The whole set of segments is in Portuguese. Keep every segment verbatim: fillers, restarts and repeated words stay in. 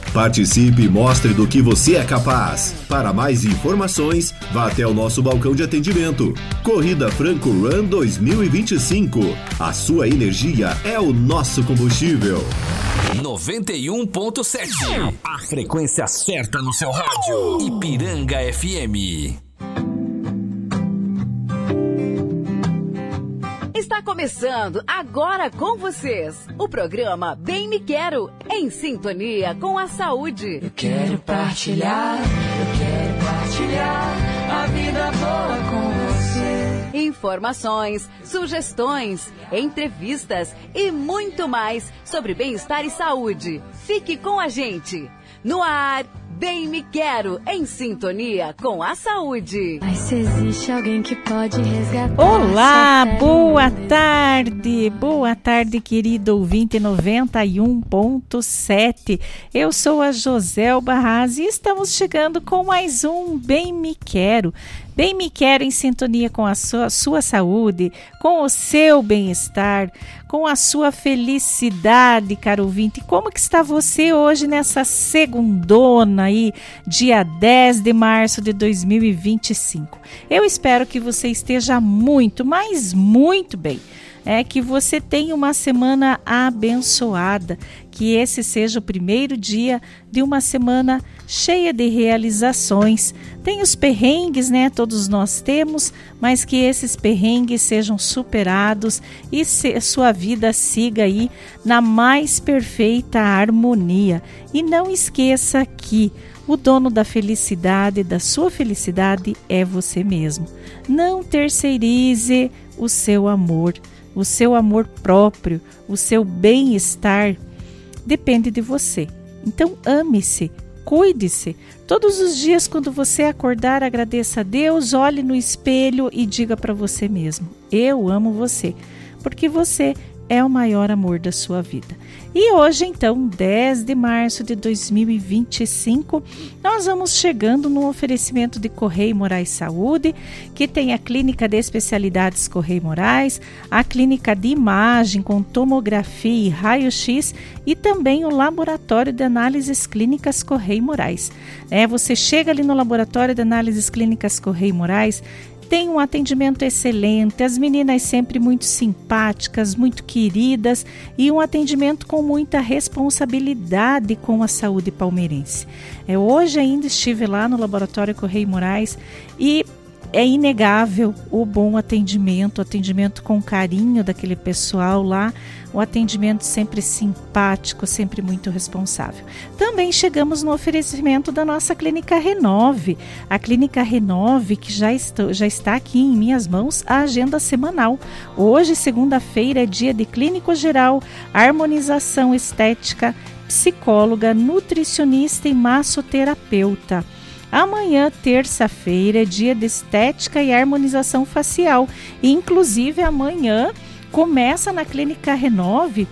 Participe e mostre do que você é capaz. Para mais informações, vá até o nosso balcão de atendimento. Corrida Franco Run dois mil e vinte e cinco. A sua energia é o nosso combustível. noventa e um ponto sete. A frequência certa no seu rádio. Ipiranga F M. Está começando agora com vocês o programa Bem Me Quero, em sintonia com a saúde. Eu quero partilhar, eu quero partilhar a vida boa com você. Informações, sugestões, entrevistas e muito mais sobre bem-estar e saúde. Fique com a gente. No ar, Bem Me Quero, em sintonia com a saúde. Mas se existe alguém que pode resgatar... Olá, boa tarde, boa tarde, querido ouvinte noventa e um ponto sete. Eu sou a Joselba Haas e estamos chegando com mais um Bem Me Quero. Bem Me Quero em sintonia com a sua, sua saúde, com o seu bem-estar, com a sua felicidade, caro ouvinte. Como que está você hoje nessa segundona aí, dia dez de março de dois mil e vinte e cinco? Eu espero que você esteja muito, mas muito bem. É que você tenha uma semana abençoada, que esse seja o primeiro dia de uma semana cheia de realizações. Tem os perrengues, né? Todos nós temos, mas que esses perrengues sejam superados e se, sua vida siga aí na mais perfeita harmonia. E não esqueça que o dono da felicidade, da sua felicidade, é você mesmo. Não terceirize o seu amor. O seu amor próprio, o seu bem-estar depende de você. Então ame-se, cuide-se. Todos os dias quando você acordar, agradeça a Deus, olhe no espelho e diga para você mesmo: eu amo você, porque você é o maior amor da sua vida. E hoje, então, dez de março de dois mil e vinte e cinco, nós vamos chegando no oferecimento de Correia Morais Saúde, que tem a Clínica de Especialidades Correia Morais, a Clínica de Imagem com tomografia e raio-x e também o Laboratório de Análises Clínicas Correia Morais. É, você chega ali no Laboratório de Análises Clínicas Correia Morais, tem um atendimento excelente, as meninas sempre muito simpáticas, muito queridas e um atendimento com muita responsabilidade com a saúde palmeirense. É, hoje ainda estive lá no Laboratório Correia Morais e é inegável o bom atendimento, o atendimento com carinho daquele pessoal lá, o atendimento sempre simpático, sempre muito responsável. Também chegamos no oferecimento da nossa Clínica Renove. A Clínica Renove, que já está, já está aqui em minhas mãos, a agenda semanal. Hoje, segunda-feira, é dia de clínico geral, harmonização estética, psicóloga, nutricionista e massoterapeuta. Amanhã, terça-feira, é dia de estética e harmonização facial. E, inclusive, amanhã começa na Clínica Renove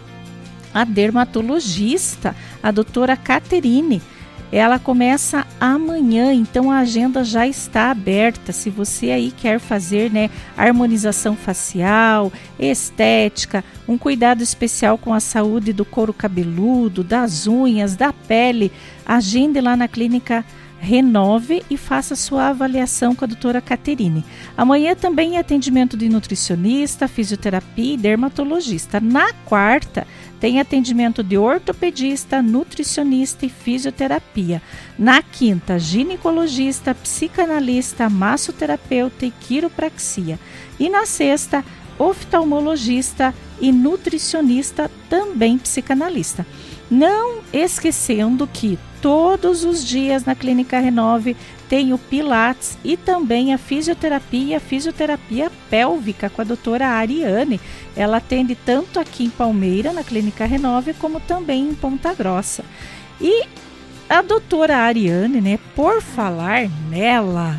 a dermatologista, a doutora Caterine. Ela começa amanhã, então a agenda já está aberta. Se você aí quer fazer, né, harmonização facial, estética, um cuidado especial com a saúde do couro cabeludo, das unhas, da pele, agende lá na Clínica Renove e faça sua avaliação com a doutora Caterine. Amanhã também é atendimento de nutricionista, fisioterapia e dermatologista. Na quarta, tem atendimento de ortopedista, nutricionista e fisioterapia. Na quinta, ginecologista, psicanalista, massoterapeuta e quiropraxia. E na sexta, oftalmologista e nutricionista, também psicanalista. Não esquecendo que todos os dias na Clínica Renove tem o Pilates e também a fisioterapia, a fisioterapia pélvica com a doutora Ariane. Ela atende tanto aqui em Palmeira, na Clínica Renove, como também em Ponta Grossa. E a doutora Ariane, né, por falar nela,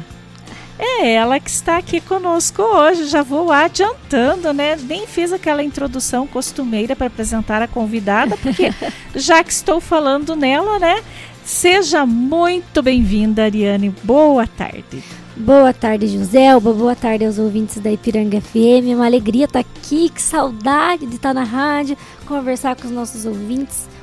é ela que está aqui conosco hoje. Já vou adiantando, né? Nem fiz aquela introdução costumeira para apresentar a convidada, porque já que estou falando nela, né? Seja muito bem-vinda, Ariane. Boa tarde. Boa tarde, Joselba. Boa tarde aos ouvintes da Ipiranga F M. É uma alegria estar aqui, que saudade de estar na rádio, conversar com os nossos ouvintes.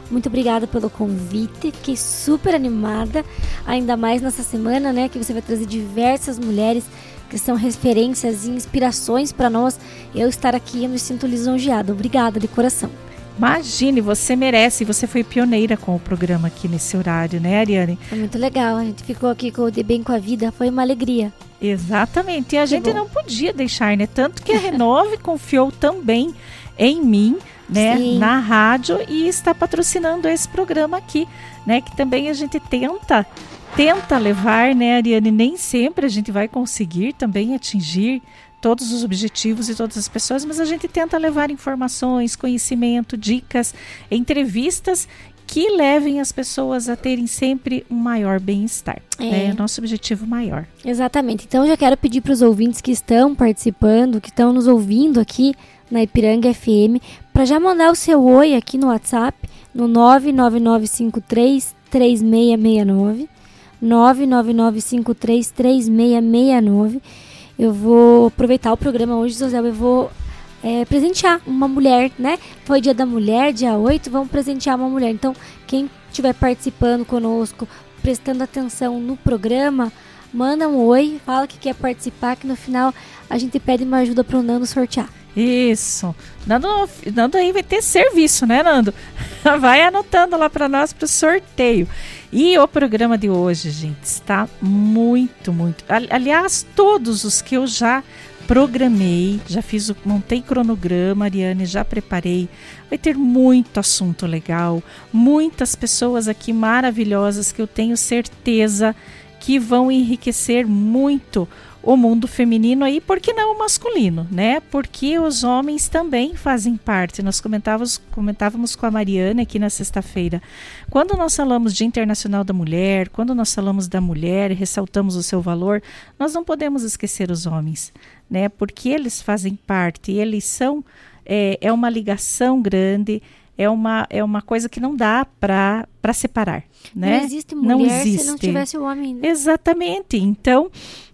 Muito obrigada pelo convite, fiquei super animada, ainda mais nessa semana, né, que você vai trazer diversas mulheres que são referências e inspirações para nós. Eu estar aqui, eu me sinto lisonjeada. Obrigada de coração. Imagine, você merece, você foi pioneira com o programa aqui nesse horário, né, Ariane? Foi muito legal, a gente ficou aqui com o De Bem com a Vida, foi uma alegria. Exatamente, e a Que gente bom. não podia deixar, né? Tanto que a Renove confiou também em mim, né, Sim. na rádio, e está patrocinando esse programa aqui, né, que também a gente tenta, tenta levar, né, Ariane, nem sempre a gente vai conseguir também atingir todos os objetivos e todas as pessoas, mas a gente tenta levar informações, conhecimento, dicas, entrevistas que levem as pessoas a terem sempre um maior bem-estar. É. É o nosso objetivo maior. Exatamente. Então, eu já quero pedir para os ouvintes que estão participando, que estão nos ouvindo aqui na Ipiranga F M, para já mandar o seu oi aqui no WhatsApp, no nove nove nove cinco três três seis seis nove, nove nove nove cinco três três seis seis nove. Eu vou aproveitar o programa hoje, José, eu vou é, presentear uma mulher, né? Foi dia da mulher, dia oito, vamos presentear uma mulher. Então, quem estiver participando conosco, prestando atenção no programa, manda um oi, fala que quer participar, que no final a gente pede uma ajuda para o Nando sortear. Isso. Nando, Nando aí vai ter serviço, né, Nando? Vai anotando lá para nós para o sorteio. E o programa de hoje, gente, está muito, muito... Aliás, todos os que eu já programei, já fiz, o, montei cronograma, Ariane, já preparei. Vai ter muito assunto legal, muitas pessoas aqui maravilhosas que eu tenho certeza que vão enriquecer muito o mundo feminino aí, por que não o masculino, né? Porque os homens também fazem parte. Nós comentávamos, comentávamos com a Mariana aqui na sexta-feira. Quando nós falamos de Internacional da Mulher, quando nós falamos da mulher e ressaltamos o seu valor, nós não podemos esquecer os homens, né? Porque eles fazem parte, eles são, é, é uma ligação grande, é uma, é uma coisa que não dá para para separar, né? Não existe mulher não existe. se não tivesse o homem. Né? Exatamente. Então,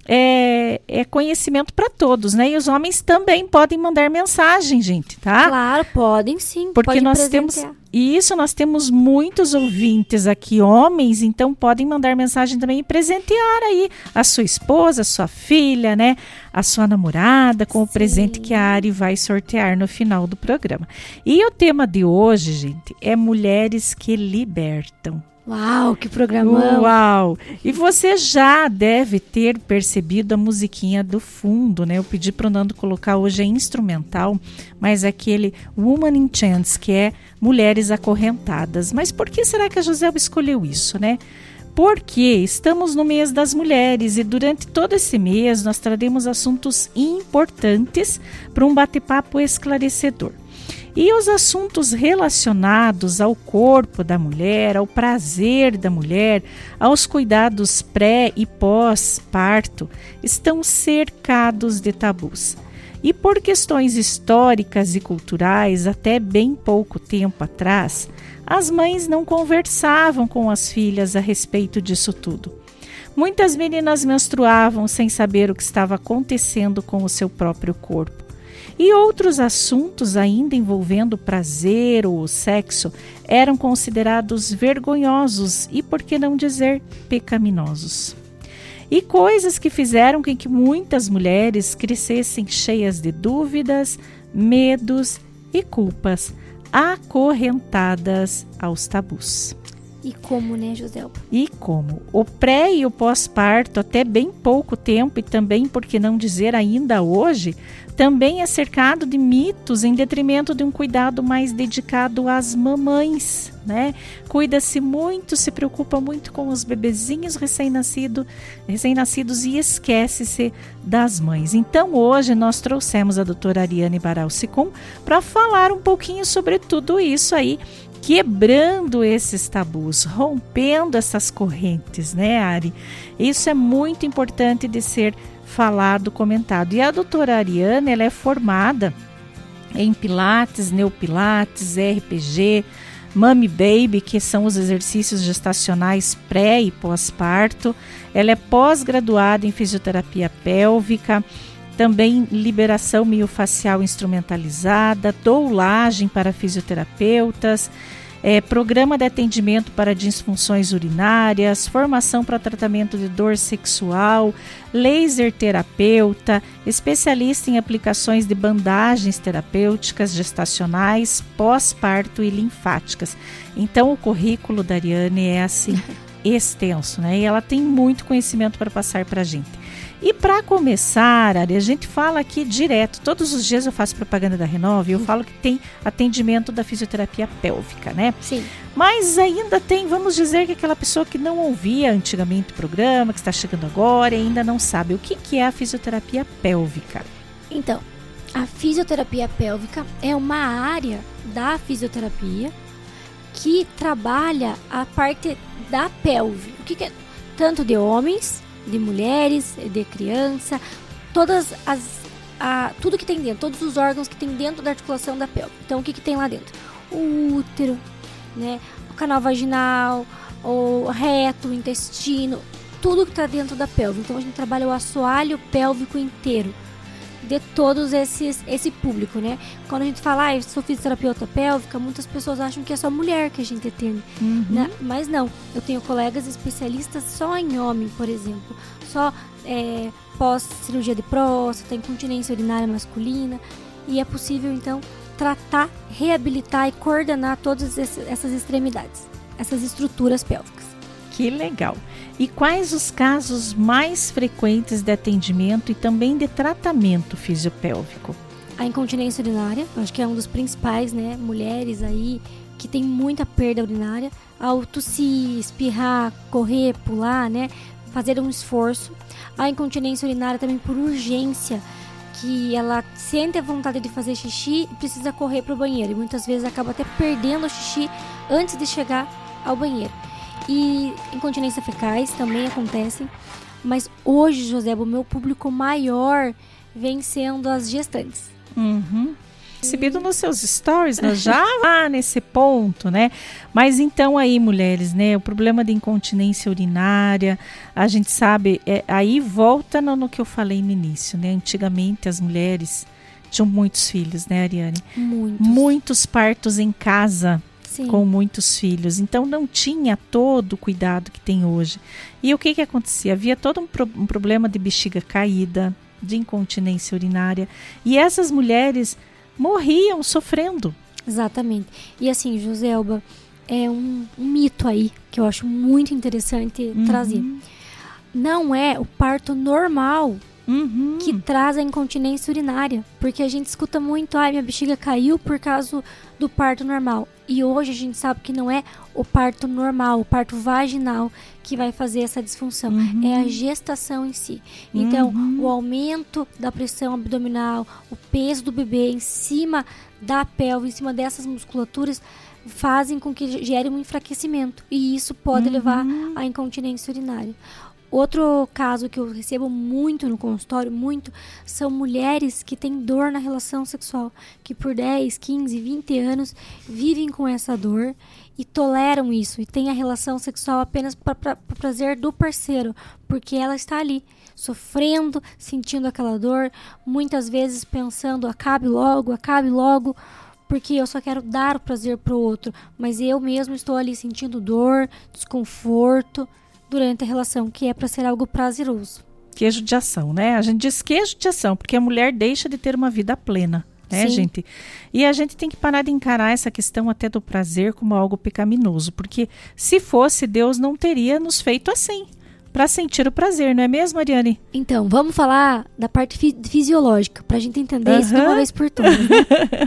é, é conhecimento para todos, né? E os homens também podem mandar mensagem, gente, tá? Claro, podem sim. Porque podem nós temos isso, nós temos muitos ouvintes aqui, homens, então podem mandar mensagem também e presentear aí a sua esposa, a sua filha, né? A sua namorada com sim. o presente que a Ari vai sortear no final do programa. E o tema de hoje, gente, é mulheres que libertam. Uau, que programão! Uau! E você já deve ter percebido a musiquinha do fundo, né? Eu pedi para o Nando colocar hoje é instrumental, mas é aquele Woman in Chains, que é Mulheres Acorrentadas. Mas por que será que a Joselba escolheu isso, né? Porque estamos no mês das mulheres e durante todo esse mês nós traremos assuntos importantes para um bate-papo esclarecedor. E os assuntos relacionados ao corpo da mulher, ao prazer da mulher, aos cuidados pré e pós-parto, estão cercados de tabus. E por questões históricas e culturais, até bem pouco tempo atrás, as mães não conversavam com as filhas a respeito disso tudo. Muitas meninas menstruavam sem saber o que estava acontecendo com o seu próprio corpo. E outros assuntos ainda envolvendo o prazer ou o sexo eram considerados vergonhosos e, por que não dizer, pecaminosos. E coisas que fizeram com que muitas mulheres crescessem cheias de dúvidas, medos e culpas, acorrentadas aos tabus. E como, né, Joselba? E como? O pré e o pós-parto, até bem pouco tempo e também, por que não dizer ainda hoje, também é cercado de mitos em detrimento de um cuidado mais dedicado às mamães, né? Cuida-se muito, se preocupa muito com os bebezinhos recém-nascido, recém-nascidos e esquece-se das mães. Então, hoje nós trouxemos a doutora Ariane Baral-Sicum para falar um pouquinho sobre tudo isso aí, quebrando esses tabus, rompendo essas correntes, né, Ari? Isso é muito importante de ser falado, comentado. E a doutora Ariane, ela é formada em Pilates, Neopilates, R P G, Mami Baby, que são os exercícios gestacionais pré e pós-parto. Ela é pós-graduada em fisioterapia pélvica, também liberação miofacial instrumentalizada, doulagem para fisioterapeutas. é, programa de atendimento para disfunções urinárias, formação para tratamento de dor sexual, laser terapeuta, especialista em aplicações de bandagens terapêuticas gestacionais, pós-parto e linfáticas. Então o currículo da Ariane é assim extenso, né? E ela tem muito conhecimento para passar para a gente. E para começar, Ari, a gente fala aqui direto, todos os dias eu faço propaganda da Renove, eu falo que tem atendimento da fisioterapia pélvica, né? Sim. Mas ainda tem, vamos dizer que aquela pessoa que não ouvia antigamente o programa, que está chegando agora e ainda não sabe o que, que é a fisioterapia pélvica. Então, a fisioterapia pélvica é uma área da fisioterapia que trabalha a parte da pelve. O que, que é? Tanto de homens, de mulheres, de criança, todas as, a, tudo que tem dentro, todos os órgãos que tem dentro da articulação da pelve. Então, o que, que tem lá dentro? O útero, né, o canal vaginal, o reto, o intestino, tudo que está dentro da pelve. Então, a gente trabalha o assoalho pélvico inteiro de todos esses esse público, né? Quando a gente fala, ah, eu sou fisioterapeuta pélvica, muitas pessoas acham que é só mulher que a gente atende, Uhum. né? Mas não, eu tenho colegas especialistas só em homem, por exemplo, só é, pós-cirurgia de próstata, incontinência urinária masculina, e é possível, então, tratar, reabilitar e coordenar todas essas extremidades, essas estruturas pélvicas. Que legal! E quais os casos mais frequentes de atendimento e também de tratamento fisiopélvico? A incontinência urinária, acho que é um dos principais, né? Mulheres aí que tem muita perda urinária, ao tossir, espirrar, correr, pular, né? Fazer um esforço. A incontinência urinária também por urgência, que ela sente a vontade de fazer xixi e precisa correr para o banheiro. E muitas vezes acaba até perdendo o xixi antes de chegar ao banheiro. E incontinência fecais também acontecem, mas hoje, José, o meu público maior vem sendo as gestantes. Uhum. Recebido nos seus stories, nós já lá nesse ponto, né? Mas então aí, mulheres, né? O problema de incontinência urinária, a gente sabe, é, aí volta no, no que eu falei no início, né? Antigamente as mulheres tinham muitos filhos, né, Ariane? Muitos. Muitos partos em casa. Sim. Com muitos filhos, então não tinha todo o cuidado que tem hoje. E o que que acontecia? Havia todo um, pro, um problema de bexiga caída, de incontinência urinária, e essas mulheres morriam sofrendo. Exatamente. E assim, Joselba, é um, um mito aí que eu acho muito interessante Uhum. trazer. Não é o parto normal Uhum. que traz a incontinência urinária, porque a gente escuta muito, ai, minha bexiga caiu por causa do parto normal. E hoje a gente sabe que não é o parto normal, o parto vaginal que vai fazer essa disfunção, Uhum. é a gestação em si. Então, Uhum. o aumento da pressão abdominal, o peso do bebê em cima da pelve, em cima dessas musculaturas, fazem com que gere um enfraquecimento. E isso pode Uhum. levar à incontinência urinária. Outro caso que eu recebo muito no consultório, muito, são mulheres que têm dor na relação sexual, que por dez, quinze, vinte anos vivem com essa dor e toleram isso, e têm a relação sexual apenas para o prazer do parceiro, porque ela está ali, sofrendo, sentindo aquela dor, muitas vezes pensando, acabe logo, acabe logo, porque eu só quero dar o prazer para o outro, mas eu mesmo estou ali sentindo dor, desconforto, durante a relação, que é para ser algo prazeroso. Que é judiação, né? A gente diz que é judiação, porque a mulher deixa de ter uma vida plena, né, Sim. gente? E a gente tem que parar de encarar essa questão até do prazer como algo pecaminoso, porque se fosse, Deus não teria nos feito assim, para sentir o prazer, não é mesmo, Ariane? Então, vamos falar da parte fi- fisiológica, para a gente entender isso de uma Aham. vez por todas. Né?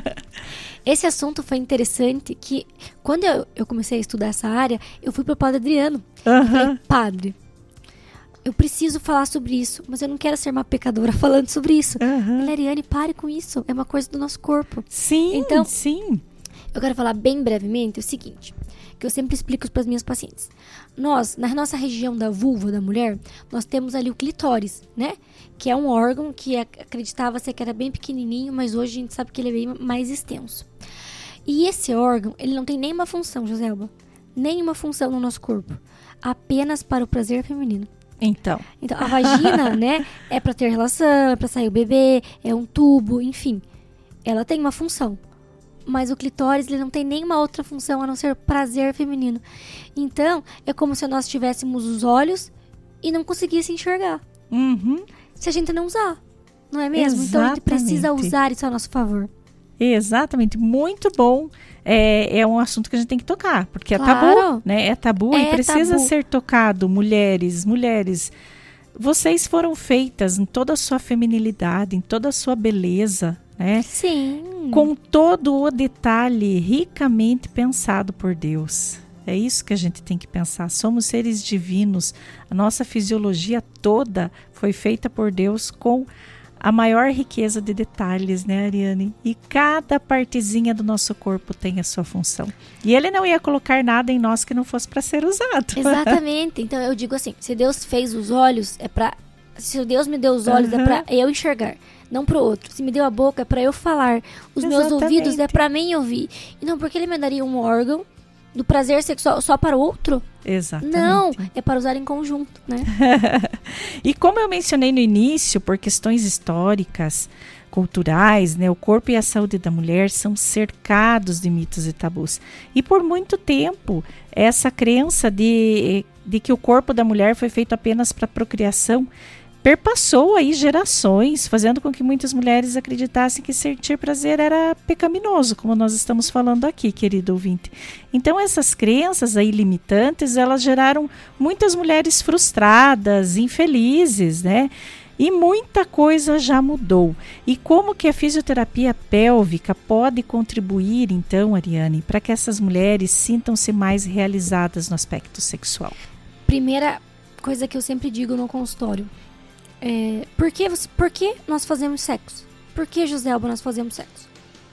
Esse assunto foi interessante, que quando eu, eu comecei a estudar essa área, eu fui para o padre Adriano. Eu falei, padre, eu preciso falar sobre isso, mas eu não quero ser uma pecadora falando sobre isso. Aham. Ele, Ariane, pare com isso, é uma coisa do nosso corpo. Sim, Então- sim. Eu quero falar bem brevemente o seguinte, que eu sempre explico para as minhas pacientes. Nós, na nossa região da vulva da mulher, nós temos ali o clitóris, né? Que é um órgão que acreditava-se que era bem pequenininho, mas hoje a gente sabe que ele é bem mais extenso. E esse órgão, ele não tem nenhuma função, Joselba, nenhuma função no nosso corpo, apenas para o prazer feminino. Então, Então, a vagina, né, é para ter relação, é para sair o bebê, é um tubo, enfim. Ela tem uma função. mas o clitóris ele não tem nenhuma outra função a não ser prazer feminino. Então, é como se nós tivéssemos os olhos e não conseguisse enxergar. Uhum. Se a gente não usar, não é mesmo? Exatamente. Então, a gente precisa usar isso a nosso favor. Exatamente, muito bom. É, é um assunto que a gente tem que tocar, porque é Claro. tabu, né? É tabu É e precisa tabu. ser tocado. Mulheres, mulheres, vocês foram feitas em toda a sua feminilidade, em toda a sua beleza, né? Sim. Com todo o detalhe ricamente pensado por Deus. É isso que a gente tem que pensar. Somos seres divinos. A nossa fisiologia toda foi feita por Deus com a maior riqueza de detalhes, né, Ariane? E cada partezinha do nosso corpo tem a sua função. E ele não ia colocar nada em nós que não fosse para ser usado. Exatamente. Então eu digo assim, se Deus fez os olhos, é pra... Se Deus me deu os olhos, Uhum. é pra eu enxergar, não pro outro. Se me deu a boca, é pra eu falar. Os meus Exatamente. ouvidos, é pra mim ouvir. E não porque ele me daria um órgão do prazer sexual só para o outro? Exatamente. Não, é para usar em conjunto, né? E como eu mencionei no início, por questões históricas, culturais, né, o corpo e a saúde da mulher são cercados de mitos e tabus. E por muito tempo, essa crença de, de que o corpo da mulher foi feito apenas para procriação perpassou aí gerações, fazendo com que muitas mulheres acreditassem que sentir prazer era pecaminoso, como nós estamos falando aqui, querido ouvinte. Então essas crenças aí limitantes, elas geraram muitas mulheres frustradas, infelizes, né? E muita coisa já mudou. E como que a fisioterapia pélvica pode contribuir, então, Ariane, para que essas mulheres sintam-se mais realizadas no aspecto sexual? Primeira coisa que eu sempre digo no consultório. É, por, que você, por que nós fazemos sexo? Por que, Joselba, nós fazemos sexo?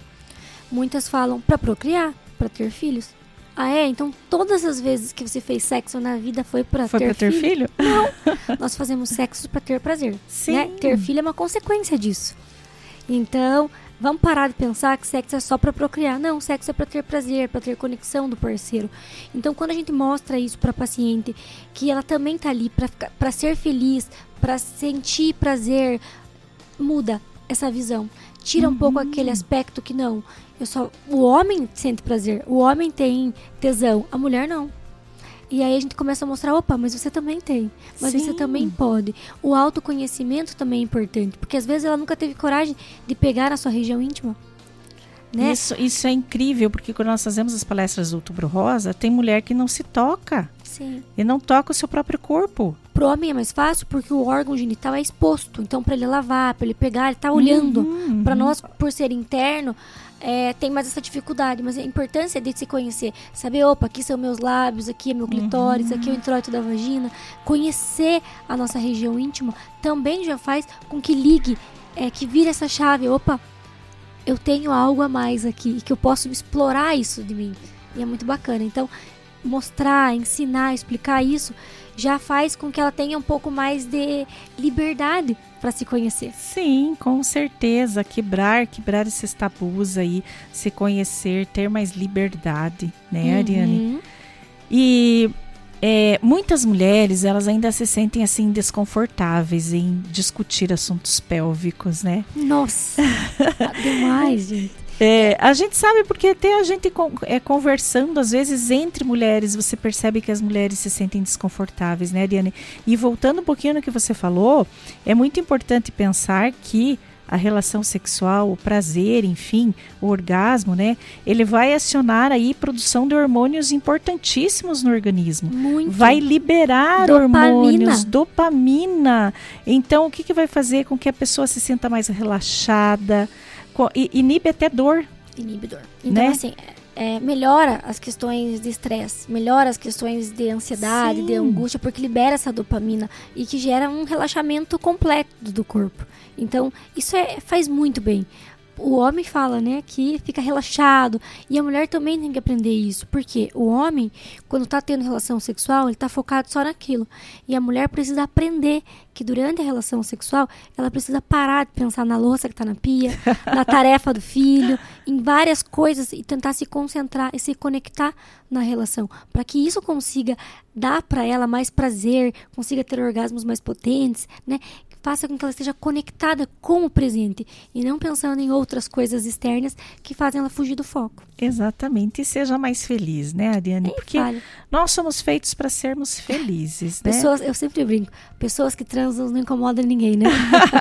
Muitas falam para procriar, para ter filhos. Ah, é? Então todas as vezes que você fez sexo na vida foi para Foi ter, para ter filho? filho? Não, nós fazemos sexo para ter prazer. Sim. Né? Ter filho é uma consequência disso. Então, vamos parar de pensar que sexo é só para procriar. Não, sexo é para ter prazer, para ter conexão do parceiro. Então, quando a gente mostra isso para a paciente, que ela também tá ali para ser feliz, para sentir prazer, muda essa visão. Tira um Uhum. pouco aquele aspecto que não, eu só, o homem sente prazer, o homem tem tesão, a mulher não. E aí a gente começa a mostrar, opa, mas você também tem, mas Sim. você também pode. O autoconhecimento também é importante, porque às vezes ela nunca teve coragem de pegar na sua região íntima. Né? Isso, isso é incrível, porque quando nós fazemos as palestras do Outubro Rosa, tem mulher que não se toca. Sim. E não toca o seu próprio corpo. Pro homem é mais fácil porque o órgão genital é exposto. Então, para ele lavar, para ele pegar, ele tá olhando. Uhum, Para uhum. nós, por ser interno, é, tem mais essa dificuldade. Mas a importância de se conhecer. Saber, opa, aqui são meus lábios, aqui é meu clitóris, Uhum. aqui é o introito da vagina. Conhecer a nossa região íntima também já faz com que ligue, é, que vire essa chave. Opa, eu tenho algo a mais aqui, que eu posso explorar isso de mim. E é muito bacana. Então, mostrar, ensinar, explicar isso já faz com que ela tenha um pouco mais de liberdade para se conhecer. Sim, com certeza. Quebrar, quebrar esses tabus aí, se conhecer, ter mais liberdade, né, Ariane? Uhum. E é, muitas mulheres, elas ainda se sentem assim desconfortáveis em discutir assuntos pélvicos, né? Nossa, demais, gente. É, a gente sabe porque até a gente con- é, conversando, às vezes, entre mulheres, você percebe que as mulheres se sentem desconfortáveis, né, Ariane? E voltando um pouquinho no que você falou, é muito importante pensar que a relação sexual, o prazer, enfim, o orgasmo, né? Ele vai acionar aí produção de hormônios importantíssimos no organismo. Muito. Vai liberar Dopamina. hormônios, dopamina. Então, o que, que vai fazer com que a pessoa se sinta mais relaxada? Co- e- Inibe até dor. Inibidor. Então, Né? assim, é, melhora as questões de estresse, melhora as questões de ansiedade, Sim. de angústia, porque libera essa dopamina e que gera um relaxamento completo do corpo. Então, isso é, faz muito bem. O homem fala, né, que fica relaxado, e a mulher também tem que aprender isso, porque o homem, quando tá tendo relação sexual, ele tá focado só naquilo, e a mulher precisa aprender que durante a relação sexual, ela precisa parar de pensar na louça que tá na pia, na tarefa do filho, em várias coisas, e tentar se concentrar e se conectar na relação, para que isso consiga dar para ela mais prazer, consiga ter orgasmos mais potentes, né? faça com que ela esteja conectada com o presente e não pensando em outras coisas externas que fazem ela fugir do foco. Exatamente, e seja mais feliz, né, Ariane? Nem Porque fale. nós somos feitos para sermos felizes, né? Pessoas, eu sempre brinco, pessoas que transam não incomodam ninguém, né?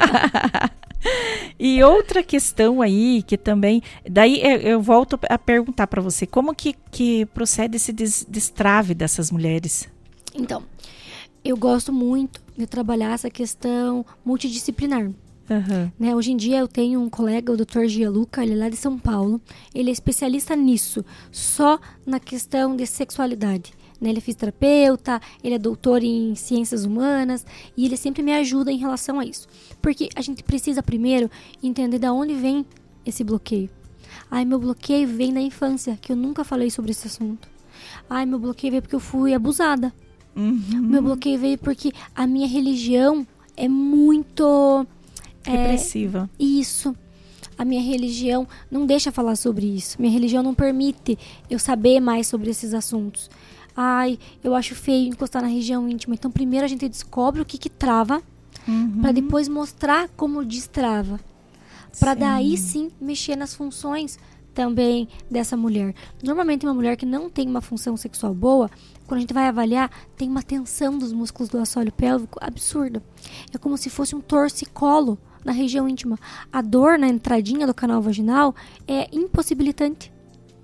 E outra questão aí, que também, daí eu, eu volto a perguntar para você, como que, que procede esse des, destrave dessas mulheres? Então, eu gosto muito de trabalhar essa questão multidisciplinar. Uhum. Né? Hoje em dia eu tenho um colega, o doutor Gianluca, ele é lá de São Paulo. Ele é especialista nisso, só na questão de sexualidade. Né? Ele é fisioterapeuta, ele é doutor em ciências humanas e ele sempre me ajuda em relação a isso. Porque a gente precisa primeiro entender de onde vem esse bloqueio. Ai, meu bloqueio vem da infância, que eu nunca falei sobre esse assunto. Ai, meu bloqueio veio porque eu fui abusada. Uhum. Meu bloqueio veio porque a minha religião é muito... Repressiva. É, isso. A minha religião não deixa falar sobre isso. Minha religião não permite eu saber mais sobre esses assuntos. Ai, eu acho feio encostar na região íntima. Então, primeiro a gente descobre o que que trava, Uhum. para depois mostrar como destrava. Para daí sim mexer nas funções também dessa mulher. Normalmente uma mulher que não tem uma função sexual boa, quando a gente vai avaliar, tem uma tensão dos músculos do assoalho pélvico absurda. É como se fosse um torcicolo na região íntima. A dor na entradinha do canal vaginal é impossibilitante.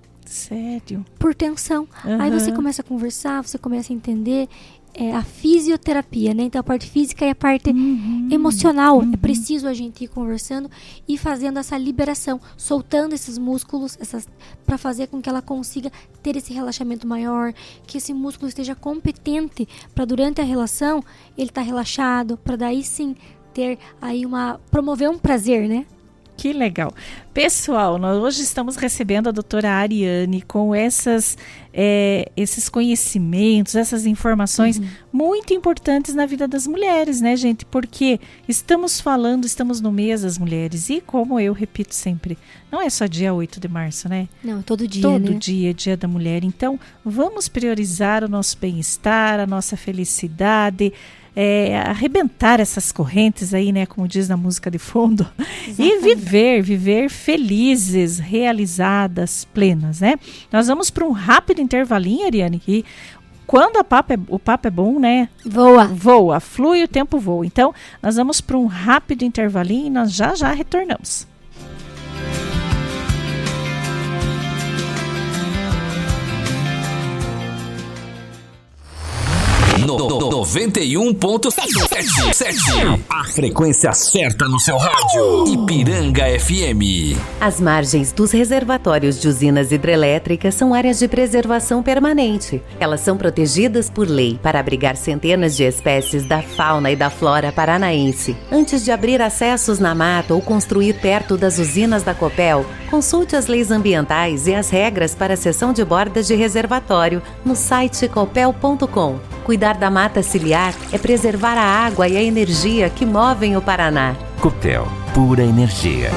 Sério? Por tensão. Uhum. Aí você começa a conversar, você começa a entender é, a fisioterapia, né? Então a parte física e a parte Uhum. emocional. Uhum. É preciso a gente ir conversando e fazendo essa liberação, soltando esses músculos essas, para fazer com que ela consiga ter esse relaxamento maior, que esse músculo esteja competente para durante a relação ele estar tá relaxado, para daí sim ter aí uma promover um prazer, né? Que legal. Pessoal, nós hoje estamos recebendo a doutora Ariane com essas, é, esses conhecimentos, essas informações uhum. muito importantes na vida das mulheres, né, gente? Porque estamos falando, estamos no mês das mulheres e, como eu repito sempre, não é só dia oito de março, né? Não, todo dia, Todo né? dia é dia da mulher. Então, vamos priorizar o nosso bem-estar, a nossa felicidade, É, arrebentar essas correntes aí, né, como diz na música de fundo, exatamente. E viver, viver felizes, realizadas, plenas, né? Nós vamos para um rápido intervalinho, Ariane, que quando a papo é, o papo é bom, né? Voa. Voa, flui, o tempo voa. Então, nós vamos para um rápido intervalinho e nós já já retornamos. No, no, noventa e um ponto sete. A frequência certa no seu rádio. Ipiranga F M. As margens dos reservatórios de usinas hidrelétricas são áreas de preservação permanente. Elas são protegidas por lei para abrigar centenas de espécies da fauna e da flora paranaense. Antes de abrir acessos na mata ou construir perto das usinas da Copel, consulte as leis ambientais e as regras para a cessão de bordas de reservatório no site copel ponto com. Cuidar da mata ciliar é preservar a água e a energia que movem o Paraná. Copel, pura energia.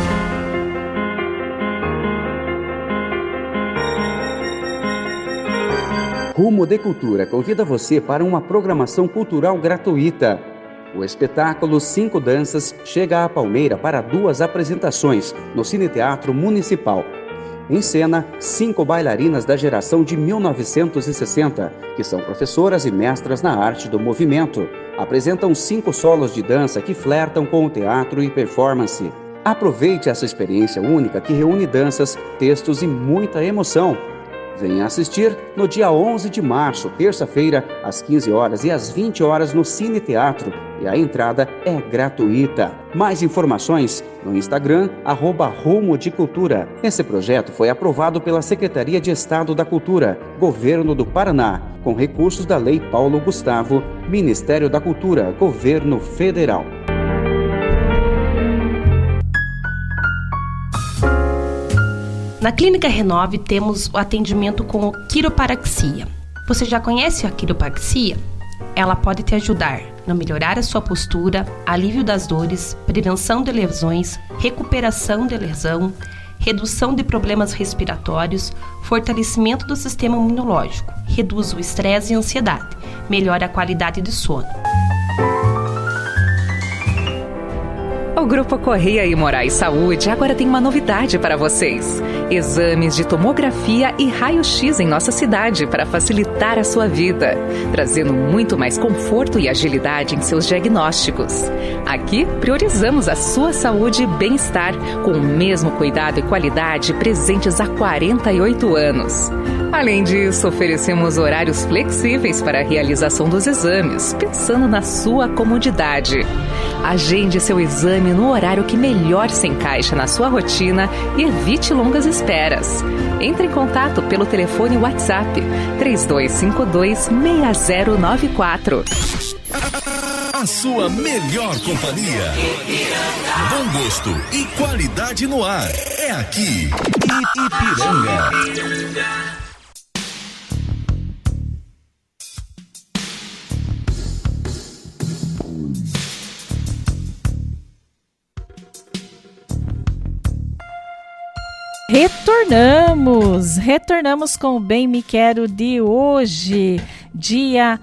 Rumo de Cultura convida você para uma programação cultural gratuita. O espetáculo Cinco Danças chega à Palmeira para duas apresentações no Cine Teatro Municipal. Em cena, cinco bailarinas da geração de mil novecentos e sessenta, que são professoras e mestras na arte do movimento, apresentam cinco solos de dança que flertam com o teatro e performance. Aproveite essa experiência única que reúne danças, textos e muita emoção. Venha assistir no dia onze de março, terça-feira, às quinze horas e às vinte horas no Cine Teatro, e a entrada é gratuita. Mais informações no Instagram, arroba Rumo de Cultura. Esse projeto foi aprovado pela Secretaria de Estado da Cultura, Governo do Paraná, com recursos da Lei Paulo Gustavo, Ministério da Cultura, Governo Federal. Na Clínica Renove temos o atendimento com quiropraxia. Você já conhece a quiropraxia? Ela pode te ajudar no melhorar a sua postura, alívio das dores, prevenção de lesões, recuperação de lesão, redução de problemas respiratórios, fortalecimento do sistema imunológico, reduz o estresse e a ansiedade, melhora a qualidade de sono. O Grupo Correia e Moraes Saúde agora tem uma novidade para vocês. Exames de tomografia e raio-x em nossa cidade para facilitar a sua vida, trazendo muito mais conforto e agilidade em seus diagnósticos. Aqui, priorizamos a sua saúde e bem-estar, com o mesmo cuidado e qualidade presentes há quarenta e oito anos. Além disso, oferecemos horários flexíveis para a realização dos exames, pensando na sua comodidade. Agende seu exame no horário que melhor se encaixa na sua rotina e evite longas esperas. Entre em contato pelo telefone WhatsApp três dois cinco dois, seis zero nove quatro. A sua melhor companhia. Bom gosto e qualidade no ar. É aqui, Ipiranga. Retornamos, retornamos com o Bem Me Quero de hoje, dia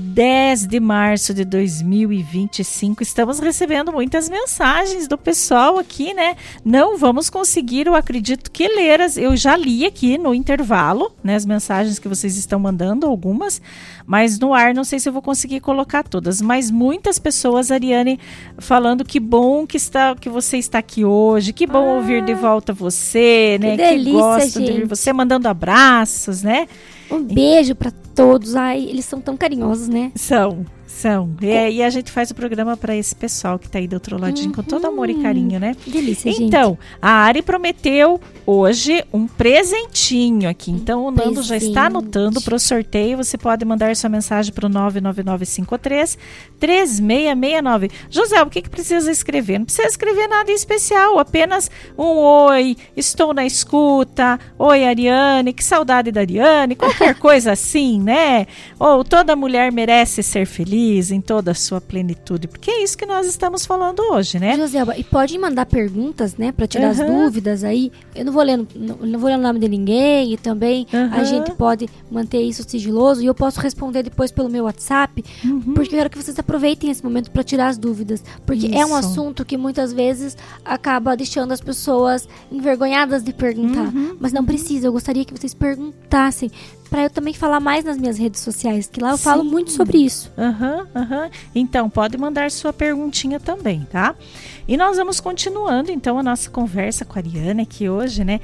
dez de março de dois mil e vinte e cinco. Estamos recebendo muitas mensagens do pessoal aqui, né? Não vamos conseguir, eu acredito que ler, eu já li aqui no intervalo, né, as mensagens que vocês estão mandando, algumas, mas no ar não sei se eu vou conseguir colocar todas, mas muitas pessoas, Ariane, falando que bom que, está, que você está aqui hoje, que bom ah, ouvir de volta você, né? Que, delícia, que gosto gente. de ouvir você, mandando abraços, né? Um beijo para todos. Ai, eles são tão carinhosos, né? São, são. E, é, e a gente faz o programa para esse pessoal que tá aí do outro ladinho, uhum. com todo amor e carinho, né? Que delícia, gente. Então, a Ari prometeu hoje um presentinho aqui. Então, o Nando Presente. já está anotando para o sorteio. Você pode mandar sua mensagem para o nove nove nove cinco três, três seis seis nove. José, o que, que precisa escrever? Não precisa escrever nada em especial, apenas um oi, estou na escuta, oi Ariane, que saudade da Ariane, qualquer coisa assim, né? Ou toda mulher merece ser feliz em toda a sua plenitude, porque é isso que nós estamos falando hoje, né? Joselba, e pode mandar perguntas, né, para tirar uhum. as dúvidas aí. Eu não vou ler, não, não vou ler o nome de ninguém e também uhum. a gente pode manter isso sigiloso e eu posso responder depois pelo meu WhatsApp, uhum. porque eu quero que vocês aproveitem esse momento para tirar as dúvidas, porque isso. é um assunto que muitas vezes acaba deixando as pessoas envergonhadas de perguntar, uhum. mas não precisa. Eu gostaria que vocês perguntassem para eu também falar mais nas minhas redes sociais, que lá eu Sim. falo muito sobre isso. Uhum, uhum. Então, pode mandar sua perguntinha também, tá? E nós vamos continuando, então, a nossa conversa com a Ariane aqui hoje, né?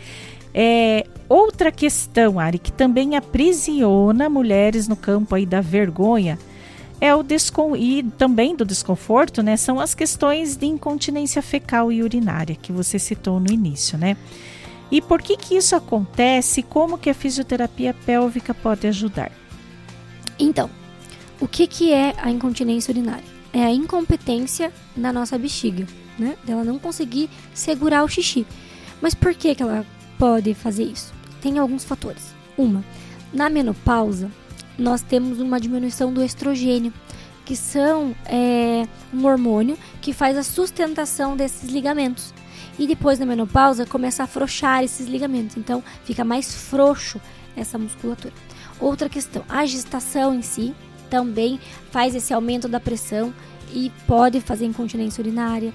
É, outra questão, Ari, que também aprisiona mulheres no campo aí da vergonha, é o descon... e também do desconforto, né? São as questões de incontinência fecal e urinária, que você citou no início, né? E por que que isso acontece? Como que a fisioterapia pélvica pode ajudar? Então, o que que é a incontinência urinária? É a incompetência na nossa bexiga, né? Dela não conseguir segurar o xixi. Mas por que que ela pode fazer isso? Tem alguns fatores. Uma, na menopausa, nós temos uma diminuição do estrogênio, que são é, um hormônio que faz a sustentação desses ligamentos. E depois da menopausa começa a afrouxar esses ligamentos, então fica mais frouxo essa musculatura. Outra questão, a gestação em si também faz esse aumento da pressão e pode fazer incontinência urinária.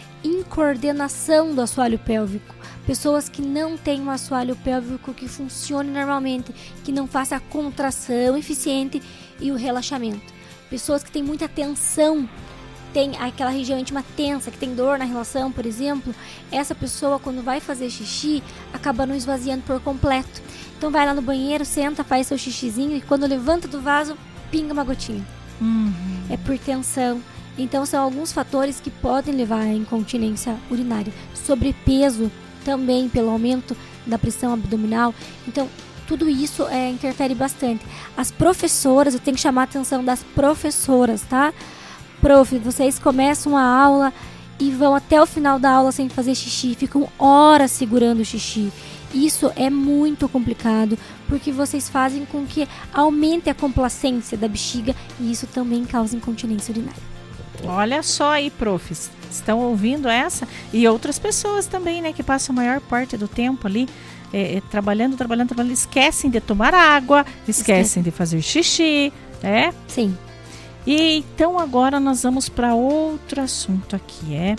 Incoordenação do assoalho pélvico, pessoas que não têm um assoalho pélvico que funcione normalmente, que não faça a contração eficiente e o relaxamento. Pessoas que têm muita tensão, tem aquela região íntima tensa, que tem dor na relação, por exemplo, essa pessoa quando vai fazer xixi, acaba não esvaziando por completo. Então vai lá no banheiro, senta, faz seu xixizinho e quando levanta do vaso, pinga uma gotinha. Uhum. É por tensão. Então são alguns fatores que podem levar à incontinência urinária. Sobrepeso também pelo aumento da pressão abdominal. Então tudo isso é, interfere bastante. As professoras, eu tenho que chamar a atenção das professoras, tá? Prof, vocês começam a aula e vão até o final da aula sem fazer xixi, ficam horas segurando o xixi. Isso é muito complicado, porque vocês fazem com que aumente a complacência da bexiga e isso também causa incontinência urinária. Olha só aí, profs, estão ouvindo essa? E outras pessoas também, né, que passam a maior parte do tempo ali é, trabalhando, trabalhando, trabalhando, esquecem de tomar água, esquecem Esquece. de fazer xixi, né? Sim. E então agora nós vamos para outro assunto aqui, é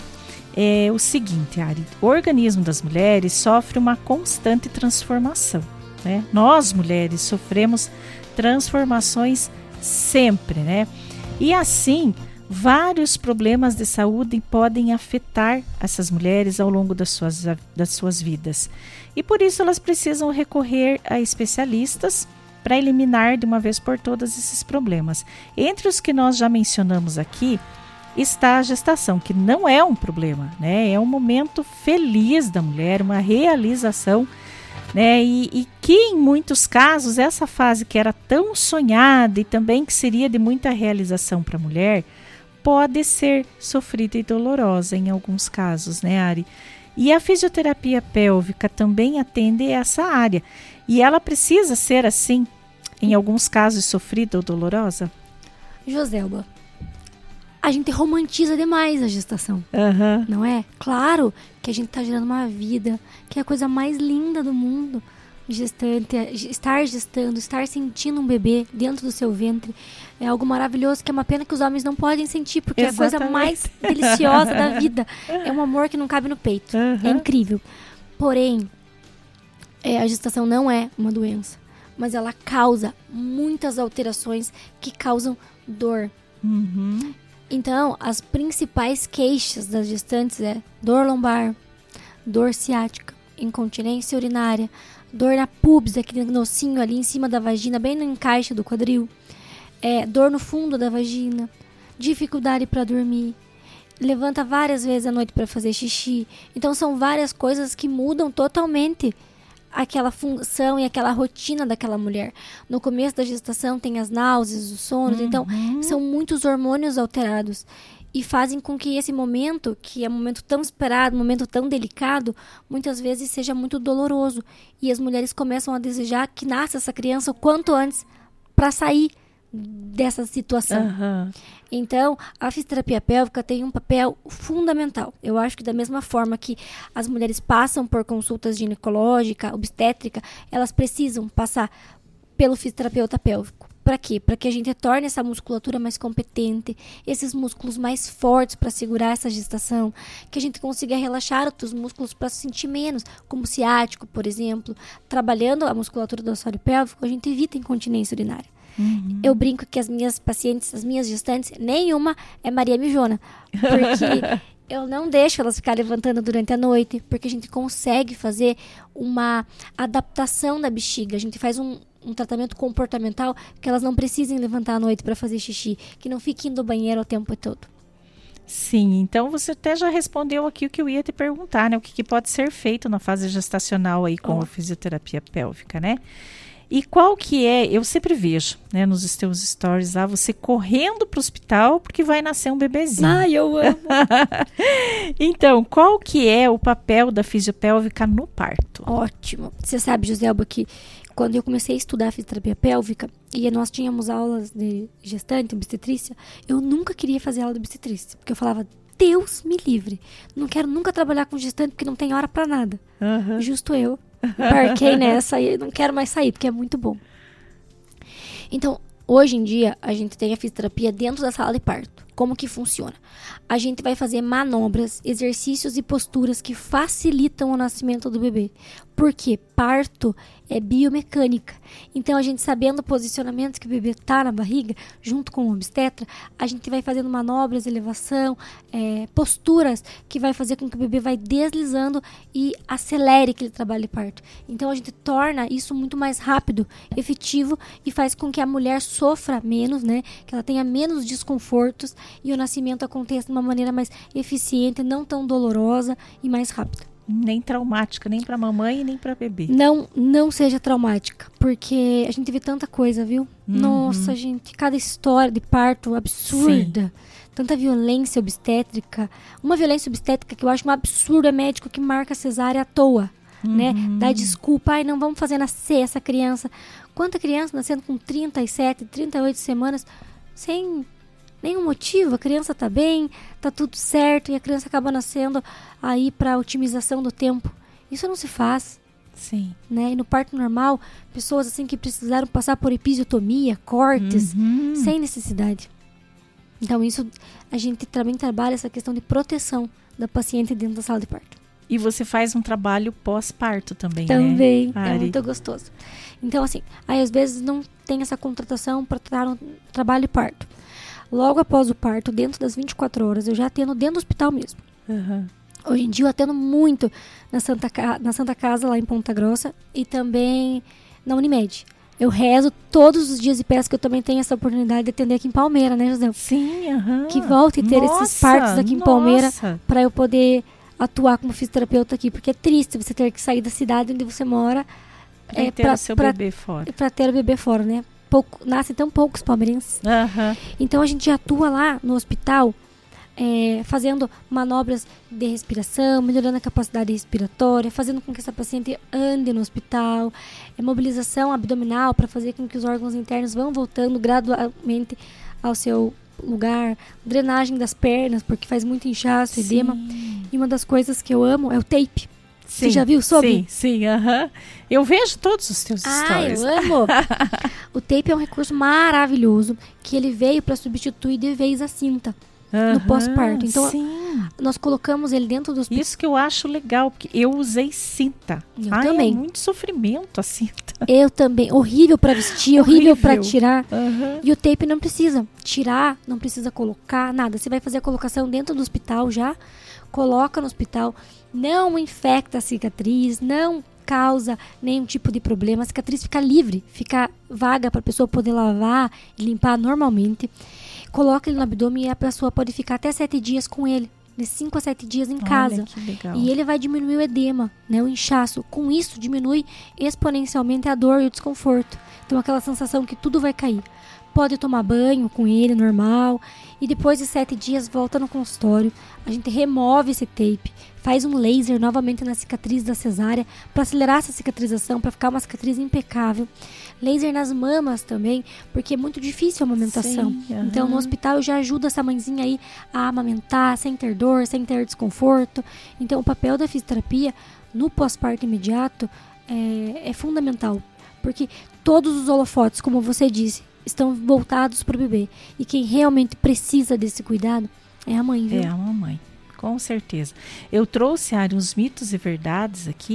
é o seguinte, Ari, o organismo das mulheres sofre uma constante transformação, né? Nós, mulheres, sofremos transformações sempre, né? E assim, vários problemas de saúde podem afetar essas mulheres ao longo das suas, das suas vidas. E por isso elas precisam recorrer a especialistas para eliminar de uma vez por todas esses problemas. Entre os que nós já mencionamos aqui, está a gestação, que não é um problema, né? É um momento feliz da mulher, uma realização, né? E, e que em muitos casos, essa fase que era tão sonhada e também que seria de muita realização para a mulher, pode ser sofrida e dolorosa em alguns casos, né, Ari? E a fisioterapia pélvica também atende essa área. E ela precisa ser assim, em alguns casos, sofrida ou dolorosa? Joselba, a gente romantiza demais a gestação, uhum. não é? Claro que a gente está gerando uma vida, que é a coisa mais linda do mundo. Gestante, estar gestando, estar sentindo um bebê dentro do seu ventre é algo maravilhoso, que é uma pena que os homens não podem sentir, porque Exatamente. É a coisa mais deliciosa da vida. É um amor que não cabe no peito. Uhum. É incrível. Porém, é, a gestação não é uma doença, mas ela causa muitas alterações que causam dor. Uhum. Então, as principais queixas das gestantes é dor lombar, dor ciática, incontinência urinária, dor na pubis, aquele nocinho ali em cima da vagina, bem no encaixe do quadril, é, dor no fundo da vagina, dificuldade para dormir, levanta várias vezes à noite para fazer xixi. Então são várias coisas que mudam totalmente aquela função e aquela rotina daquela mulher. No começo da gestação tem as náuseas, os sonos, uhum. Então são muitos hormônios alterados e fazem com que esse momento, que é um momento tão esperado, um momento tão delicado, muitas vezes seja muito doloroso. E as mulheres começam a desejar que nasça essa criança o quanto antes para sair dessa situação. Uhum. Então, a fisioterapia pélvica tem um papel fundamental. Eu acho que da mesma forma que as mulheres passam por consultas ginecológica, obstétrica, elas precisam passar pelo fisioterapeuta pélvico. Para quê? Para que a gente torne essa musculatura mais competente, esses músculos mais fortes para segurar essa gestação, que a gente consiga relaxar outros músculos para sentir menos, como o ciático, por exemplo. Trabalhando a musculatura do assoalho pélvico, a gente evita incontinência urinária. Uhum. Eu brinco que as minhas pacientes, as minhas gestantes, nenhuma é Maria Mijona, porque eu não deixo elas ficar levantando durante a noite, porque a gente consegue fazer uma adaptação da bexiga, a gente faz um um tratamento comportamental que elas não precisem levantar à noite para fazer xixi, que não fiquem indo ao banheiro o tempo todo. Sim, então você até já respondeu aqui o que eu ia te perguntar, né? O que, que pode ser feito na fase gestacional aí com oh. a fisioterapia pélvica, né? E qual que é, eu sempre vejo, né, nos teus stories lá, você correndo pro hospital porque vai nascer um bebezinho. Ai, eu amo! Então, qual que é o papel da fisiopélvica no parto? Ótimo! Você sabe, Joselba, que quando eu comecei a estudar fisioterapia pélvica e nós tínhamos aulas de gestante, obstetrícia, eu nunca queria fazer aula de obstetrícia, porque eu falava, Deus me livre, não quero nunca trabalhar com gestante porque não tem hora pra nada. Uhum. Justo eu. Embarquei nessa e não quero mais sair, porque é muito bom. Então, hoje em dia, a gente tem a fisioterapia dentro da sala de parto. Como que funciona? A gente vai fazer manobras, exercícios e posturas que facilitam o nascimento do bebê. Porque parto é biomecânica. Então, a gente sabendo o posicionamento que o bebê está na barriga, junto com o obstetra, a gente vai fazendo manobras, elevação, é, posturas que vai fazer com que o bebê vai deslizando e acelere aquele trabalho de parto. Então, a gente torna isso muito mais rápido, efetivo e faz com que a mulher sofra menos, né? Que ela tenha menos desconfortos e o nascimento aconteça de uma maneira mais eficiente, não tão dolorosa e mais rápida. Nem traumática, nem pra mamãe e nem pra bebê. Não, não seja traumática, porque a gente vê tanta coisa, viu? Uhum. Nossa, gente, cada história de parto absurda. Sim. Tanta violência obstétrica. Uma violência obstétrica que eu acho um absurdo é médico que marca cesárea à toa, uhum. né? Dá desculpa, ai, não vamos fazer nascer essa criança. Quanta criança nascendo com trinta e sete, trinta e oito semanas, sem nenhum motivo, a criança tá bem, tá tudo certo, e a criança acaba nascendo aí para otimização do tempo. Isso não se faz. Sim. Né? E no parto normal, pessoas assim que precisaram passar por episiotomia, cortes, uhum. sem necessidade. Então isso, a gente também trabalha essa questão de proteção da paciente dentro da sala de parto. E você faz um trabalho pós-parto também, também, né? Também, é muito gostoso. Então assim, aí às vezes não tem essa contratação para tratar um trabalho de parto. Logo após o parto, dentro das vinte e quatro horas, eu já atendo dentro do hospital mesmo. Uhum. Hoje em dia eu atendo muito na Santa, na Santa Casa, lá em Ponta Grossa, e também na Unimed. Eu rezo todos os dias e peço que eu também tenha essa oportunidade de atender aqui em Palmeira, né, José? Sim, aham. Uhum. Que volte a ter nossa, esses partos aqui em nossa. Palmeira, para eu poder atuar como fisioterapeuta aqui. Porque é triste você ter que sair da cidade onde você mora pra é, ter pra, o seu pra, bebê fora. Para ter o bebê fora, né? Pouco, nascem tão poucos palmeirenses. Uhum. Então a gente atua lá no hospital, É, fazendo manobras de respiração, melhorando a capacidade respiratória, fazendo com que essa paciente ande no hospital, é, mobilização abdominal para fazer com que os órgãos internos vão voltando gradualmente ao seu lugar, drenagem das pernas, porque faz muito inchaço, sim. edema. E uma das coisas que eu amo é o tape. Sim, você já viu sobre? Sim, sim, aham. Uh-huh. Eu vejo todos os teus ah, stories. eu amo! O tape é um recurso maravilhoso, que ele veio para substituir de vez a cinta. Uhum, no pós-parto. Então, sim. nós colocamos ele dentro do hospital. Isso que eu acho legal, porque eu usei cinta. Eu Ai, também. É muito sofrimento a cinta. Eu também. Horrível para vestir, horrível, horrível para tirar. Uhum. E o tape não precisa tirar, não precisa colocar, nada. Você vai fazer a colocação dentro do hospital já, coloca no hospital, não infecta a cicatriz, não causa nenhum tipo de problema. A cicatriz fica livre, fica vaga para a pessoa poder lavar e limpar normalmente. Coloca ele no abdômen e a pessoa pode ficar até sete dias com ele. De cinco a sete dias em Olha, casa. que legal. E ele vai diminuir o edema, né, o inchaço. Com isso, diminui exponencialmente a dor e o desconforto. Então, aquela sensação que tudo vai cair. Pode tomar banho com ele, normal. E depois de sete dias, volta no consultório. A gente remove esse tape. Faz um laser novamente na cicatriz da cesárea para acelerar essa cicatrização, para ficar uma cicatriz impecável. Laser nas mamas também, porque é muito difícil a amamentação. Sim, uhum. Então, no hospital eu já ajudo essa mãezinha aí a amamentar, sem ter dor, sem ter desconforto. Então, o papel da fisioterapia no pós-parto imediato é, é fundamental, porque todos os holofotes, como você disse, estão voltados para o bebê. E quem realmente precisa desse cuidado é a mãe, viu? É a mamãe, com certeza. Eu trouxe, Ari, uns mitos e verdades aqui,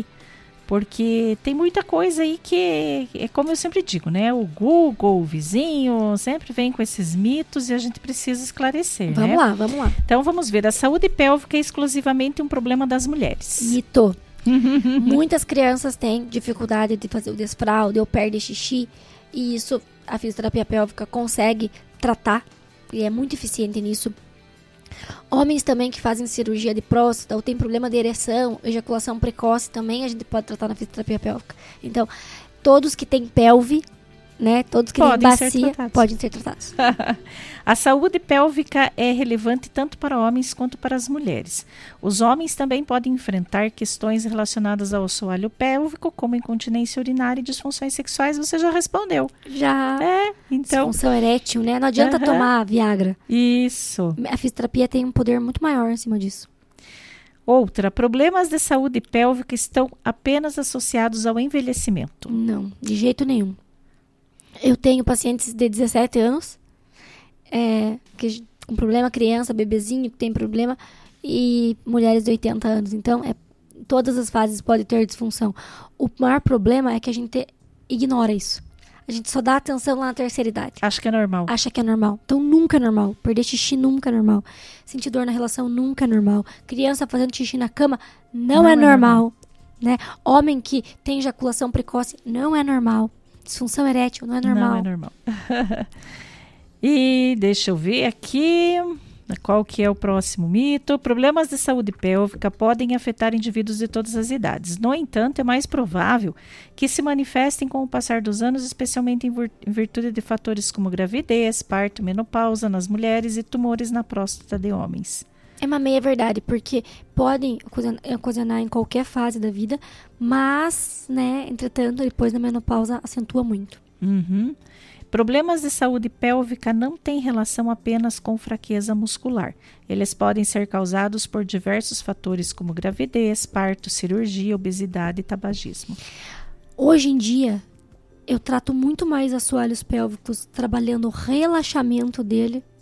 porque tem muita coisa aí que, é como eu sempre digo, né? O Google, o vizinho, sempre vem com esses mitos e a gente precisa esclarecer, vamos né? lá, vamos lá. Então, vamos ver. A saúde pélvica é exclusivamente um problema das mulheres. Mito. Muitas crianças têm dificuldade de fazer o desfraude ou perde xixi, e isso a fisioterapia pélvica consegue tratar e é muito eficiente nisso. Homens também que fazem cirurgia de próstata ou tem problema de ereção, ejaculação precoce, também a gente pode tratar na fisioterapia pélvica. Então, todos que têm pelve, né, todos que têm bacia, podem ser tratados. A saúde pélvica é relevante tanto para homens quanto para as mulheres. Os homens também podem enfrentar questões relacionadas ao assoalho pélvico, como incontinência urinária e disfunções sexuais. Você já respondeu. Já. É, então. Disfunção erétil, né? Não adianta uh-huh. tomar Viagra. Isso. A fisioterapia tem um poder muito maior em cima disso. Outra, problemas de saúde pélvica estão apenas associados ao envelhecimento? Não, de jeito nenhum. Eu tenho pacientes de dezessete anos, é, que, com problema, criança, bebezinho que tem problema, e mulheres de oitenta anos. Então, é, todas as fases podem ter disfunção. O maior problema é que a gente ignora isso. A gente só dá atenção lá na terceira idade. Acha que é normal. Acha que é normal. Então, nunca é normal. Perder xixi nunca é normal. Sentir dor na relação nunca é normal. Criança fazendo xixi na cama não, não é, é normal. normal. Né? Homem que tem ejaculação precoce não é normal. Disfunção erétil não é normal. Não é normal. E deixa eu ver aqui qual que é o próximo mito. Problemas de saúde pélvica podem afetar indivíduos de todas as idades. No entanto, é mais provável que se manifestem com o passar dos anos, especialmente em, vir- em virtude de fatores como gravidez, parto, menopausa nas mulheres e tumores na próstata de homens. É uma meia verdade, porque podem ocasionar em qualquer fase da vida, mas, né, entretanto, depois da menopausa acentua muito. Uhum. Problemas de saúde pélvica não têm relação apenas com fraqueza muscular. Eles podem ser causados por diversos fatores como gravidez, parto, cirurgia, obesidade e tabagismo. Hoje em dia, eu trato muito mais assoalhos pélvicos trabalhando o relaxamento dele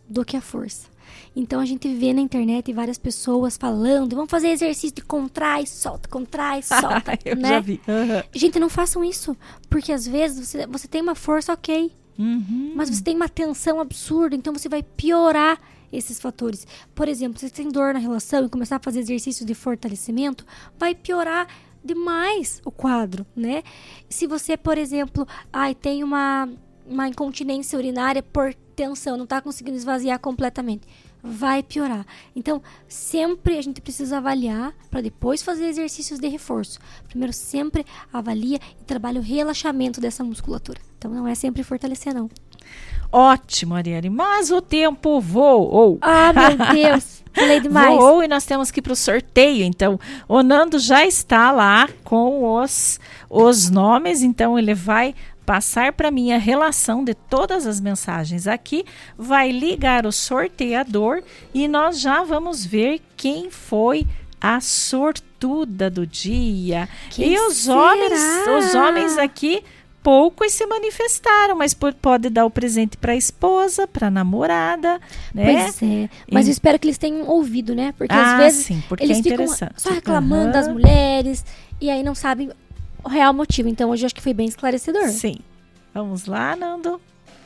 do que a força. Então a gente vê na internet várias pessoas falando, vamos fazer exercício de contrai, solta, contrai, solta, Eu né? já vi. Uhum. Gente, não façam isso, porque às vezes você, você tem uma força, ok, Uhum. mas você tem uma tensão absurda, então você vai piorar esses fatores. Por exemplo, se você tem dor na relação e começar a fazer exercícios de fortalecimento, vai piorar demais o quadro, né? Se você, por exemplo, ai, tem uma, uma incontinência urinária por tensão, não está conseguindo esvaziar completamente, vai piorar. Então, sempre a gente precisa avaliar para depois fazer exercícios de reforço. Primeiro, sempre avalia e trabalha o relaxamento dessa musculatura. Então, não é sempre fortalecer, não. Ótimo, Ariane, mas o tempo voou. Ah, meu Deus, falei demais. Voou e nós temos que ir para o sorteio. Então, o Nando já está lá com os, os nomes, então ele vai passar para mim a relação de todas as mensagens aqui, vai ligar o sorteador e nós já vamos ver quem foi a sortuda do dia. Quem e os será? homens, os homens aqui poucos se manifestaram, mas por, pode dar o presente para a esposa, para a namorada, né? Pois é, mas E- eu espero que eles tenham ouvido, né? Porque Ah, às vezes sim, porque eles é ficam interessante. só reclamando Aham. das mulheres e aí não sabem o real motivo. Então hoje eu acho que foi bem esclarecedor. Sim. Vamos lá, Nando.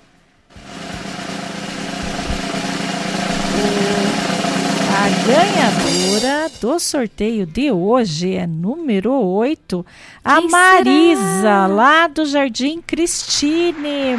A ganhadora do sorteio de hoje é número oito, a Quem Marisa, será? lá do Jardim Cristine.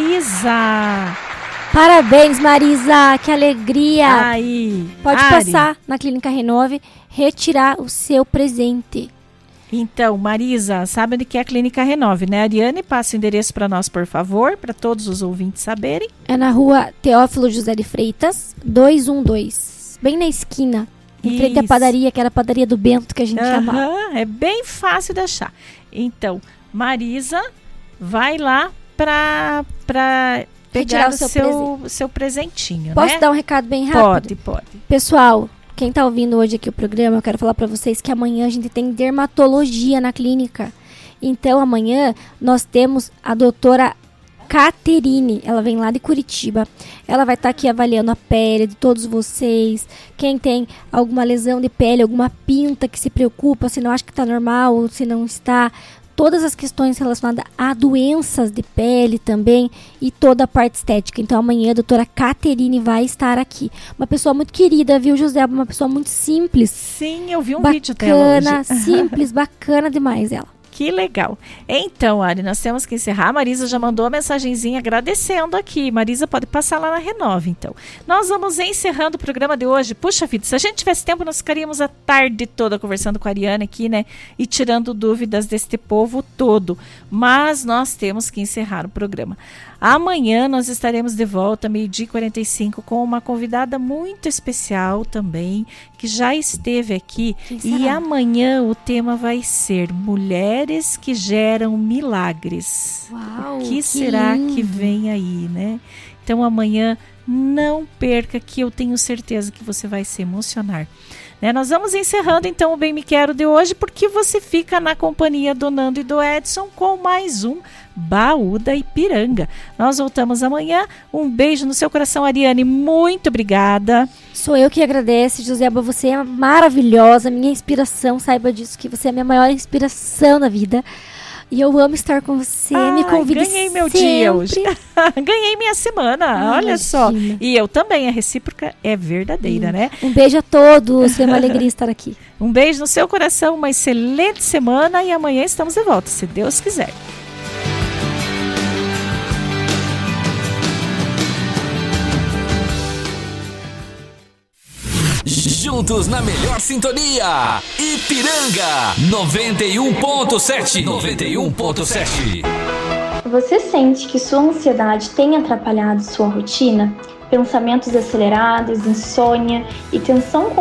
Marisa! Parabéns, Marisa, que alegria. Aí, Pode Ari. passar na Clínica Renove, retirar o seu presente. Então, Marisa, sabe onde que é a Clínica Renove, né? Ariane, passa o endereço para nós, por favor, para todos os ouvintes saberem. É na rua Teófilo José de Freitas, duzentos e doze, bem na esquina, em frente à Isso. padaria, que era a padaria do Bento que a gente chamava. Aham, é bem fácil de achar. Então, Marisa, vai lá para para pegar Retirar o o seu seu, seu presentinho, Posso né? dar um recado bem rápido? Pode, pode. Pessoal, quem tá ouvindo hoje aqui o programa, eu quero falar pra vocês que amanhã a gente tem dermatologia na clínica. Então, amanhã nós temos a doutora Caterine, ela vem lá de Curitiba. Ela vai estar aqui avaliando a pele de todos vocês. Quem tem alguma lesão de pele, alguma pinta que se preocupa, se não acha que tá normal ou se não está. Todas as questões relacionadas a doenças de pele também e toda a parte estética. Então amanhã a doutora Caterine vai estar aqui. Uma pessoa muito querida, viu, José? Uma pessoa muito simples. Sim, eu vi um bacana, vídeo dela hoje. simples, bacana demais ela. Que legal. Então, Ari, nós temos que encerrar. A Marisa já mandou a mensagenzinha agradecendo aqui. Marisa, pode passar lá na Renove, então. Nós vamos encerrando o programa de hoje. Puxa vida, se a gente tivesse tempo, nós ficaríamos a tarde toda conversando com a Ariane aqui, né? E tirando dúvidas deste povo todo. Mas nós temos que encerrar o programa. Amanhã nós estaremos de volta, meio-dia e quarenta e cinco, com uma convidada muito especial também, que já esteve aqui. E amanhã o tema vai ser Mulheres que Geram Milagres. Uau, o que, que será lindo. que vem aí, né? Então amanhã não perca, que eu tenho certeza que você vai se emocionar. Né? Nós vamos encerrando então o Bem Me Quero de hoje, porque você fica na companhia do Nando e do Edson com mais um Baú da Ipiranga. Nós voltamos amanhã. Um beijo no seu coração, Ariane. Muito obrigada. Sou eu que agradeço, Joseba. Você é maravilhosa, minha inspiração. Saiba disso, que você é a minha maior inspiração na vida. E eu amo estar com você. Ai, Me convide ganhei meu sempre. dia hoje. Ganhei minha semana, Ah, olha só. imagina. E eu também, a recíproca é verdadeira, né? Um beijo a todos, foi uma alegria estar aqui. Um beijo no seu coração, uma excelente semana e amanhã estamos de volta, se Deus quiser. Juntos na melhor sintonia. Ipiranga noventa e um ponto sete. noventa e um ponto sete. Você sente que sua ansiedade tem atrapalhado sua rotina? Pensamentos acelerados, insônia e tensão